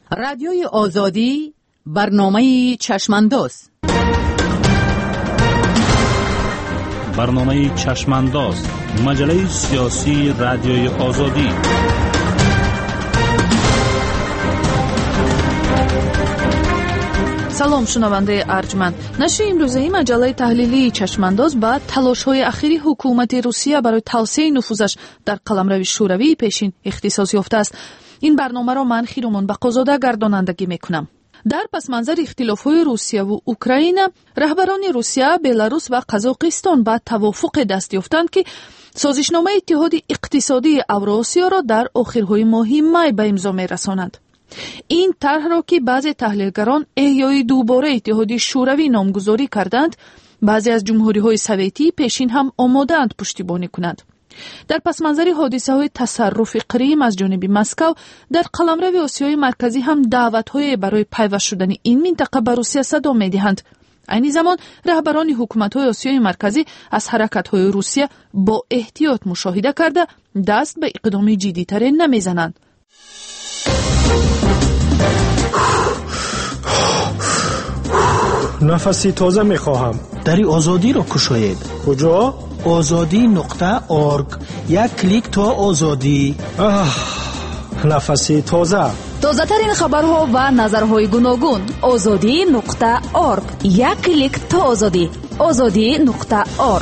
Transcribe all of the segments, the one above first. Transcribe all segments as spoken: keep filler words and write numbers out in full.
رادیوی آزادی، برنامه چشمانداز. برنامه چشمانداز، مجله سیاسی رادیوی آزادی. سلام شنونده ارجمند. نشر امروزه مجله تحلیلی چشمانداز با تلاش‌های اخیری حکومت روسیه برای توسعه نفوذش در قلمرو شوروی پیشین اختصاص یافته است. این برنامه را من خیرومون بقازاده گردانندگی میکنم. در پس منظر اختلاف‌های روسیه و اوکراین، رهبران روسیه، بلاروس و قزاقستان با توافق دست یافتند که سازشنامه اتحاد اقتصادی اوراسیا را در آخرهای ماه می به امضا می‌رسانند. این طرح را که بعضی تحلیلگران احیای دوباره اتحاد شوروی نامگذاری کردند، بعضی از جمهوری‌های سوویتی پیشین هم آماده‌اند پشتیبانی کنند. در پس منظر حادثه‌های تصرف کریم از جانب مسکو، در قلمرو آسیای مرکزی هم دعوت‌های برای پیوست شدن این منطقه به روسیه صدا می‌دهند. این زمان رهبران حکومت‌های آسیای مرکزی از حرکت‌های روسیه با احتیاط مشاهده کرده دست به اقدام جدی‌تر نمی‌زنند. نفسی تازه می‌خواهم. دری آزادی را کشاید. کجا؟ آزادی نقطه آرگ. یک کلیک تا آزادی. آه، نفسی تازه. تازه ترین خبرها و نظرهای گوناگون. آزادی نقطه آرگ. یک کلیک تا آزادی. آزادی نقطه آرگ.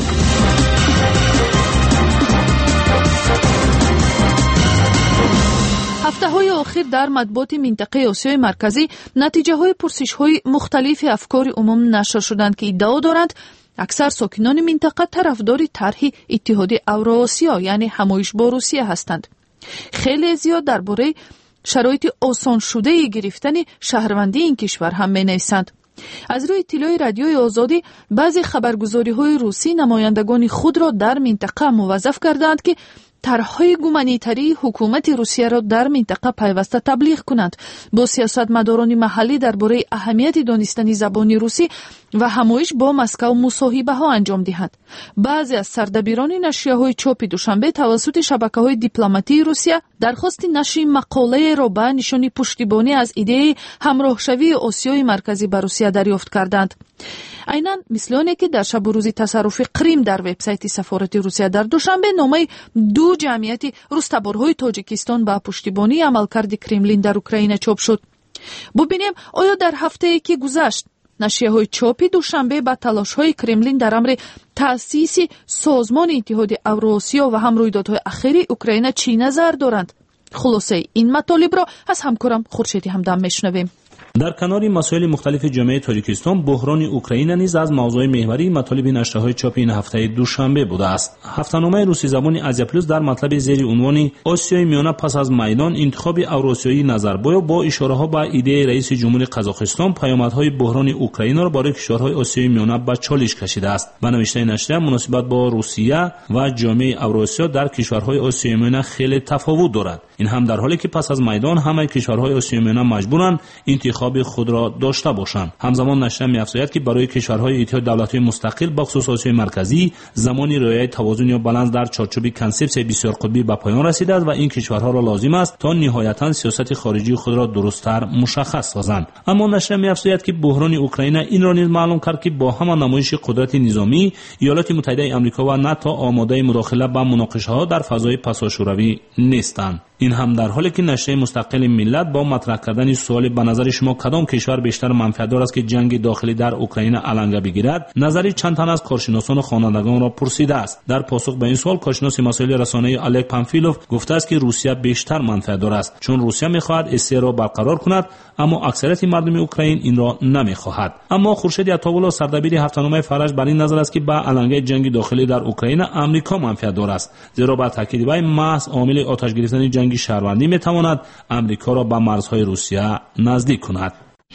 هفته های آخر در مطبوعات منطقه آسیای مرکزی نتیجه های پرسش های مختلف افکار عموم نشر شدند که ادعا دارند اکثر ساکنان منطقه طرفدار طرح اتحاد اوراسیا یعنی همایش با روسیه هستند. خیلی زیاد درباره شرایط آسان شده گرفتن شهروندی این کشور هم می‌نویسند. از روی اطلاع رادیوی آزادی بعضی خبرگزاری‌های روسی نمایندگان خود را در منطقه موظف کردند که طرح‌های گومانیتری حکومت روسیه را در منطقه پیوسته تبلیغ کنند. با سیاستمداران محلی درباره اهمیت دانستن زبان روسی و همایش با مسکو مصاحبه‌ها انجام دهند. بعضی از سردبیران نشریه‌های چاپ دوشنبه توسط شبکه‌های دیپلماتی روسیه درخواست نشر مقاله را به نشان پشتیبانی از ایده همراهشوی آسیای مرکزی به روسیه دریافت کردند. عیناً مثل آنی که در شب و روز تصرف کریم در وبسایت سفارت روسیه در دوشنبه نامه دو جمعیت روستبارهای تاجیکستان با پشتیبانی عملکرد کرملین در اوکراین چاپ شد. ببینیم آیا در هفته که گذشت نشریه‌های چاپی دوشنبه با تلاش‌های کرملین در امر تأسیس سازمان اتحاد اوراسیا و هم رویدادهای اخیر اوکراین چی نظر دارند؟ خلاصه این مطالب را از همکارم خورشیدی همدم میشنویم. در کنار مسائل مختلف جامعه تاجیکستان، بحران اوکراین نیز از موضوع محوری مطالب نشریه‌های چاپی این هفته دوشنبه بوده است. هفته‌نامه روسی زبان آزیا پلوس در مطلب زیر عنوان آسیای میانه پس از میدان انتخاب اوراسیایی نظربای با اشاره‌ها به ایده رئیس جمهور قزاقستان پیامدهای بحران اوکراین را برای کشورهای آسیای میانه به چالش کشیده است. به نوشته نشریه مناسبت با روسیه و جامعه اوراسیا در کشورهای آسیای میانه خیلی تفاوت دارد. این هم در حالی که پس از میدان همه کشورهای آسیای میانه مجبورند انتخاب خود را داشته باشند. همزمان نشریه می‌افزاید که برای کشورهای اتحاد دولت‌های مستقل به خصوص آسیای مرکزی زمانی رعایت توازن یا بالانس در چارچوب کنسپت بسیار قطبی به پایان رسیده است و این کشورها را لازم است تا نهایتاً سیاست خارجی خود را درست‌تر مشخص سازند. اما نشریه می‌افزاید که بحران اوکراین این را نیز معلوم کرد که با همان نمایش قدرت نظامی ایالات متحده آمریکا و ناتو آماده مداخله به مناقشه‌ها در فضای پساشوروی نیستند. این هم در حالی که نشریه مستقل ملت با مطرح کردن سوال به نظر شما کدام کشور بیشتر منفعت دار است که جنگ داخلی در اوکراین علنگه بگیرد، نظری چند تن از کارشناسان و خوانندگان را پرسیده است. در پاسخ به این سوال کارشناس مسائل رسانه‌ای الک پامفیلوف گفته است که روسیه بیشتر منفعت دار است، چون روسیه می‌خواهد استیل را برقرار کند اما اکثریت مردم اوکراین این را نمی‌خواهد. اما خورشید عطاولا سردبیر هفته‌نامه فرج بر این نظر است که با علنگه جنگ داخلی در اوکراین آمریکا منفعت دار است، زیرا با تاکید بر محض عامل آتش گرفتن جنگ شهروندی میتواند امریکا را به مرزهای روسیه نزدیک کند.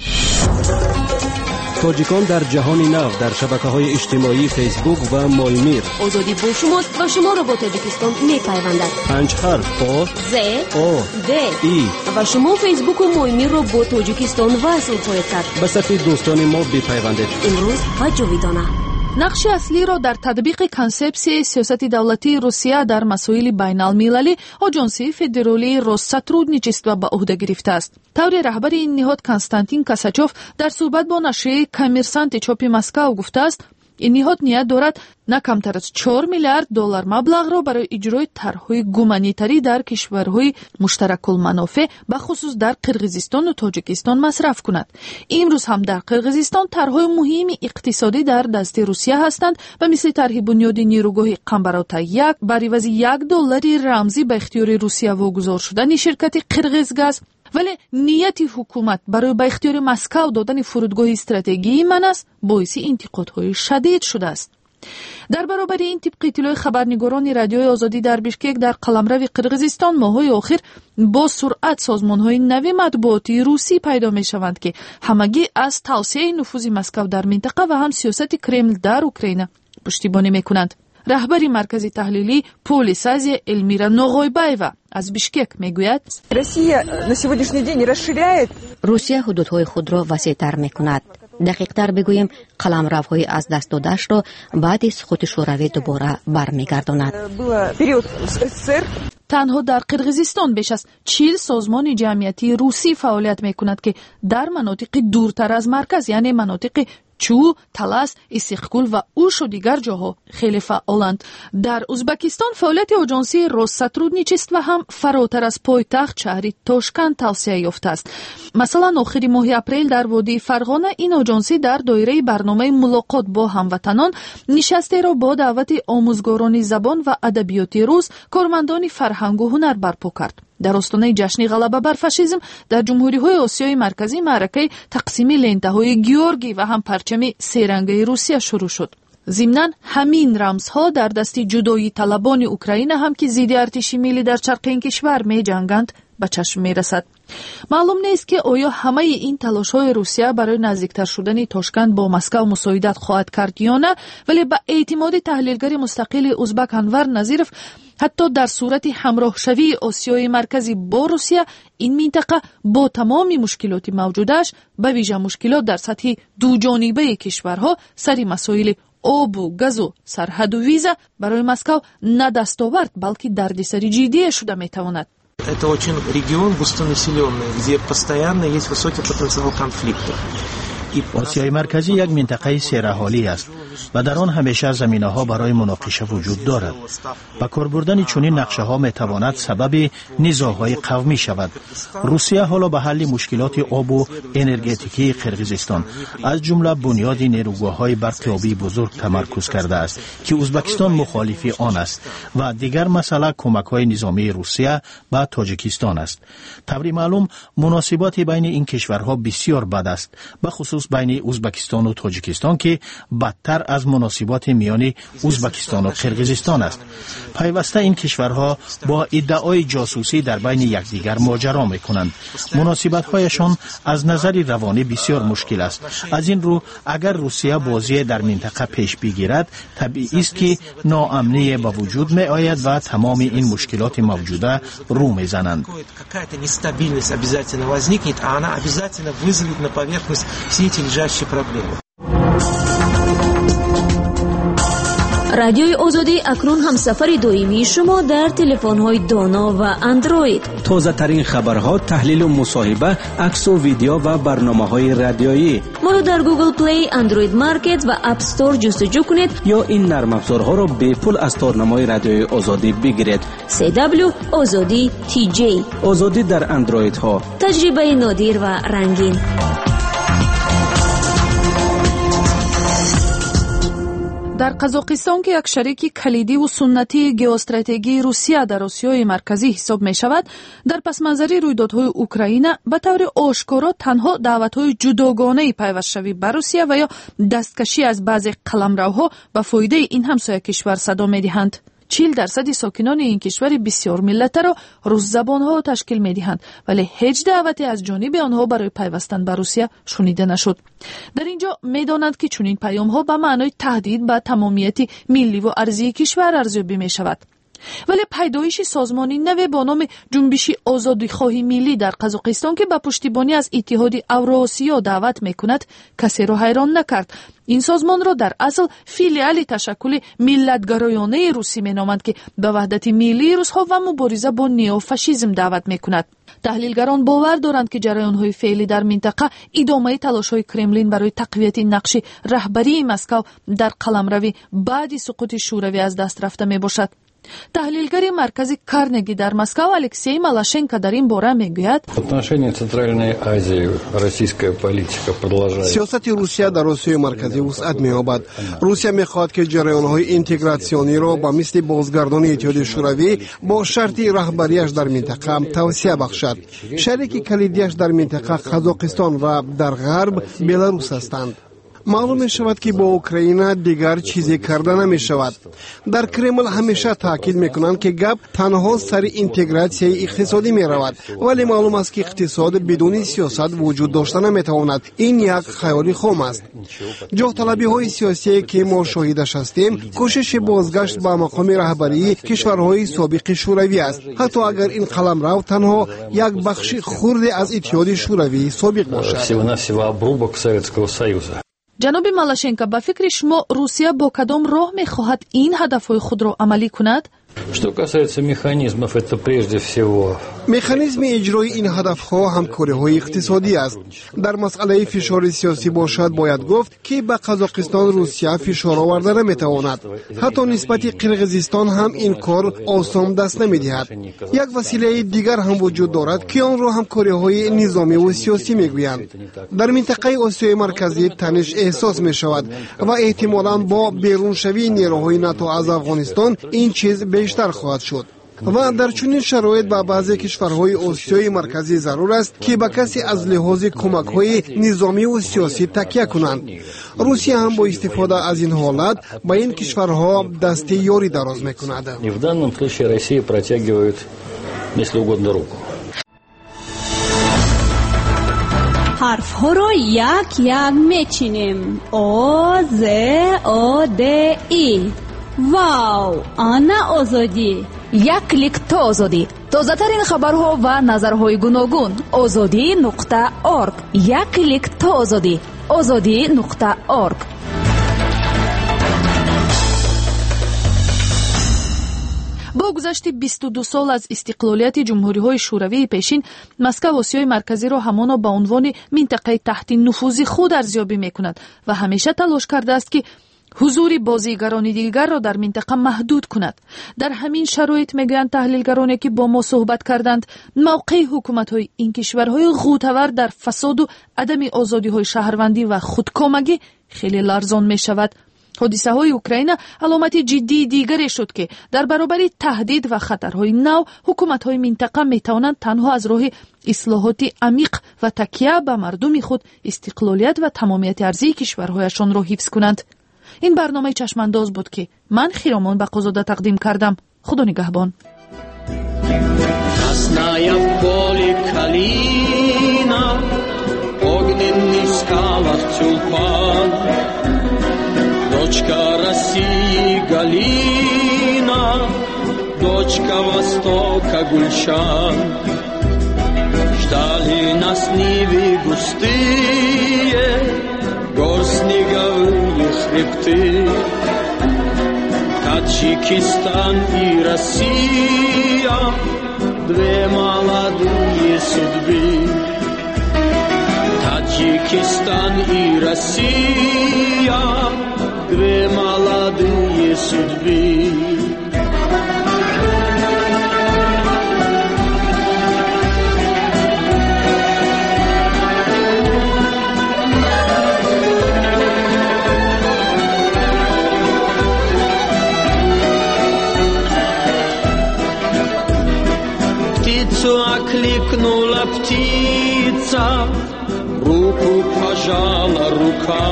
تاجیکان در جهان نو در شبکه‌های اجتماعی فیسبوک و مایمیر. آزادی با شماست و شما را با تاجیکستان می‌پیوندد. پنج حرف آ ز آ د ای و شما فیسبوک و مایمیر را با تاجیکستان وصل خواهید کرد. به صفحه دوستان ما بپیوندید. امروز و جاویدانه. нақши аслӣ ро дар татбиқи консепсияи сиёсати давлатии Русия дар масоили байналмилалӣ Оҷонсии федералии Россотрудничество ба уҳда гирифтааст. таври раҳбари ин ниҳод Константин Косачёв дар суҳбат бо нашрияи Коммерсанти чопи Москав гуфтааст, ин ниҳод ният дорад на камтар аз чор миллиард доллар маблағро барои иҷрои тарҳҳои гуманитарӣ дар кишварҳои муштаракулманофеъ бахусус дар Қирғизистону Тоҷикистон масраф кунад. имрӯз ҳам дар Қирғизистон тарҳҳои муҳими иқтисодӣ дар дасти Русия ҳастанд ва мисли тарҳи бунёди нирӯгоҳи Қамбарота як бар ивази як доллари рамзӣ ба ихтиёри Русия вогузор шудани ширкати Қирғизгаз. вале нияти ҳукумат барои ба ихтиёри Москав додани фурудгоҳи стратегии Манас боиси интиқодҳои шадид шудааст. дар баробари ин тибқи иттилои хабарнигорони радиои озодӣ дар Бишкек дар қаламрави Қирғизистон моҳҳои охир бо суръат созмонҳои нави матбуотии русӣ пайдо мешаванд, ки ҳамагӣ аз тавсеяи нуфузи Москав дар минтақа ва ҳам сиёсати Кремл дар Украина пуштибонӣ мекунанд. раҳбари маркази таҳлилӣ Полис Азия Эльмира Ноғойбаева аз Бишкек мегӯяд: Россия на сегодняшний день расширяет. Русия ҳудудҳои худро васеътар мекунад. дақиқтар бигӯем, қаламравҳои аз даст додашро баъди суқути шӯравӣ дубора бармегардонад. танҳо дар Қирғизистон беш аз чил созмони ҷамъиятии русӣ фаъолият мекунад, ки дар манотиқи дуртар аз марказ, яъне манотиқи Чу, Талас, Исиқкул ва Ушу дигар ҷоҳо хеле фаъоланд. дар Узбекистон фаъолияти Оҷонсии Россотрудничество ҳам фаротар аз пойтахт шаҳри Тошканд тавсея ёфтааст. масалан, охири моҳи апрел дар водии Фарғона ин оҷонсӣ дар доираи барномаи мулоқот бо ҳамватанон нишастеро бо даъвати омӯзгорони забон ва адабиёти рус, кормандони фарҳангу ҳунар барпо кард. дар остонаи ҷашни ғалаба бар фашизм дар ҷумҳуриҳои Осиёи марказӣ маъракаи тақсими лентаҳои Георгий ва ҳам парчами серангаи Русия шурӯъ шуд. зимнан ҳамин рамзҳо дар дасти ҷудоӣ талабони Украина ҳам ки зидди артиши миллӣ дар чарқи ин кишвар меҷанганд ба чашм мерасад. маълум нест ки оё ҳамаи ин талошҳои Русия барои наздиктар шудани Тошканд бо Москав мусоидат хоҳад кард ё на, вале ба эътимоди таҳлилгари мустақили узбак Анвар Назиров, ҳатто дар сурати ҳамроҳшавии Осиёи марказӣ бо Русия, ин минтақа бо тамоми мушкилоти мавҷудааш, ба вижа мушкилот дар сатҳи дуҷонибаи кишварҳо сари масоили обу, газу, сарҳаду виза барои Москав на дастовард, балки дардисари ҷиддие шуда метавонад. Это очень регион густонаселенный, где постоянно есть высокий потенциал конфликтов. осиёи марказӣ як минтақаи сераҳолӣ аст ва дар он ҳамеша заминаҳо барои муноқиша вуҷуд дорад. ба кор бурдани чунин нақшаҳо метавонад сабаби низоъҳои қавмӣ шавад. русия ҳоло ба ҳалли мушкилоти обу энергетикии Қирғизистон аз ҷумла бунёди нерӯгоҳҳои барқиёбии бузург тамаркуз кардааст, ки Узбекистон мухолифи он аст, ва дигар масъала кӯмакҳои низомии Русия ба Тоҷикистон аст. таври маълум, муносиботи байни ин кишварҳо бисёр бад аст, ба хусус байни Узбекистону Тоҷикистон, ки бадтар аз муносиботи миёни Узбекистону Қирғизистон аст. пайваста ин кишварҳо бо иддаои ҷосусӣ дар байни якдигар моҷаро мекунанд. муносибатҳояшон аз назари равонӣ бисёр мушкил аст. аз ин рӯ, агар Русия бозие дар минтақа пеш бигирад, табиист ки ноамние ба вуҷуд меояд ва тамоми ин мушкилоти мавҷуда рӯ мезананд. Какая-то нестабильность обязательно возникнет, а она обязательно вызовет на поверхность все эти лежащие проблемы. радиои озодӣ акнун ҳамсафари доимии шумо дар телефонҳои доно ва андроид. тозатарин хабарҳо, таҳлилу мусоҳиба, аксу видео ва барномаҳои радиоӣ. моро дар Google Play, Android Market ва App Store ҷустуҷӯ кунед ё ин нармафзорҳоро бепул аз торнамои радиои озодӣ бигиред. си дабл ю озодӣ ти ҷей. озодӣ дар андроидҳо. таҷрибаи нодир ва рангин. дар Қазоқистон ки як шарики калидиву суннатии геостратегии Русия дар Осиёи марказӣ ҳисоб мешавад, дар пасманзари рӯйдодҳои Украина ба таври ошкоро танҳо даъватҳои ҷудогонаи пайвастшавӣ ба Русия ва ё дасткашӣ аз баъзе қаламравҳо ба фоидаи ин ҳамсоя кишвар садо медиҳанд. чил дарсади сокинони ин кишвари бисёр миллатаро русзабонҳо ташкил медиҳанд, вале ҳеҷ даъвате аз ҷониби онҳо барои пайвастан ба Русия шунида нашуд. дар ин ҷо медонанд ки чунин паёмҳо ба маънои таҳдид ба тамомияти милливу арзии кишвар арзёбӣ мешавад. ولی پیدایش سازمانی نو با نام جنبش آزادیخواهی ملی در قزاقستان که با پشتیبانی از اتحاد اوراسیا دعوت میکند کسی را حیران نکرد. این سازمان را در اصل فیلیال تشکل ملت‌گرایانه روسی مینامند که به وحدت ملی روس‌ها و مبارزه با نیوفاشیسم دعوت میکند. تحلیلگران باور دارند که جریان‌های فعلی در منطقه ادامه تلاش‌های کرملین برای تقویت نقش رهبری مسکو در قلمروی بعد سقوط شوروی از دست رفته میباشد. تحلیلگر مرکز کارنگی در مسکو الکسی مالاشенکو در این باره میگوید سیاست روسیه در آسیای مرکزی وسعت می‌یابد. روسیه می‌خواهد که جریان‌های اینتگراسیونی را با مثل بازگردانی اتحاد شوروی با شرط رهبریش در منطقه توسعه بخشد. شریک کلیدیش در منطقه قزاقستان و در غرب بلاروس هستند. معلوم می شود که با اوکراین دیگر چیزی کرده نمی شود. در کرمل همیشه تاکید می کنند که گپ تنها سر اینتگراسیون اقتصادی می رود، ولی معلوم است که اقتصاد بدون سیاست وجود داشته نمی تواند. این یک خیال خام است. جاه طلبی های سیاسی که ما شاهدش هستیم کوشش بازگشت به مقام رهبری کشورهای سابق شوروی است، حتی اگر این قلمرو تنها یک بخش خرد از اتحاد شوروی سابق باشد. جناب مالاشنکو، به فکر شما روسیه با کدام راه می‌خواهد این هدف‌های خود را عملی کند؟ Что касается механизмов, это прежде всего مکانیزم اجرای این هدف‌ها همکاری‌های اقتصادی است. در مسئله فشار سیاسی باشد باید گفت که به قزاقستان روسیه فشار آورده نمی‌تواند. حتی نسبت قرقیزستان هم این کار آسان دست نمی‌دهد. یک وسیله دیگر هم وجود دارد که آن را همکاری‌های نظامی و سیاسی می‌گویند. در منطقه آسیای مرکزی تنش احساس می‌شود و احتمالاً با بیرون شوی نیروهای ناتو از افغانستان این چیز بیشتر خواهد شد. و در چنین شرایط با بعضی کشورهای آسیای مرکزی ضرور است که به کسی از لحاظ کمک‌های نظامی و سیاسی تکیه کنند. روسیه هم با استفاده از این حالت با این کشورها دست یاری دراز می‌کند. в данном случае Россия протягивает, если угодно, руку. حرف ها را یک یک میچینیم. آ ز آ د ای. واو، آنا آزادی. یک کلیک تا آزادی. تازه ترین خبرها و نظرهای گوناگون. آزادی نقطه آرگ. یک کلیک تا آزادی. آزادی نقطه آرگ. با گذشت بیست و دو سال از استقلالیت جمهوری‌های شوروی پیشین، مسکو آسیای مرکزی را همانا به عنوان منطقه تحت نفوذ خود ارزیابی می‌کند و همیشه تلاش کرده است که حضور بازیگران دیگر را در منطقه محدود کند. در همین شرایط میگویند تحلیلگرانی که با ما صحبت کردند موقع حکومت‌های این کشورهای غوطه‌ور در فساد و عدم آزادی‌های شهروندی و خودکامگی خیلی لرزان می‌شود. حادثه های اوکراین علامت جدی دیگری شد که در برابر تهدید و خطرهای نو حکومت های منطقه می توانند تنها از راه اصلاحات عمیق و تکیه به مردم خود استقلالیت و تمامیت ارضی کشورهایشان را حفظ کنند. این برنامه چشمانداز بود که من خیرامان بقازاده تقدیم کردم. خدا نگهبان. Дочка России Галина, дочка Востока Гульшан. Ждали нас нивы густые, гор снеговые хребты. Таджикистан и Россия, две молодые судьбы. Таджикистан и Россия, две молодые судьбы. Птицу окликнула птица, руку пожала рука.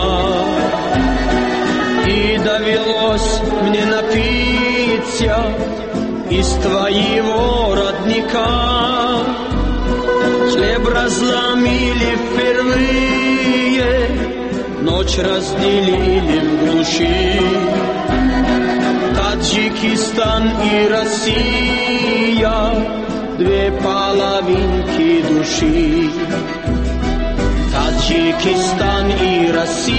И довелось мне напиться из твоего родника. Хлеб разломили впервые, ночь разделили в глуши. Таджикистан и Россия, две половинки души. Таджикистан и Россия.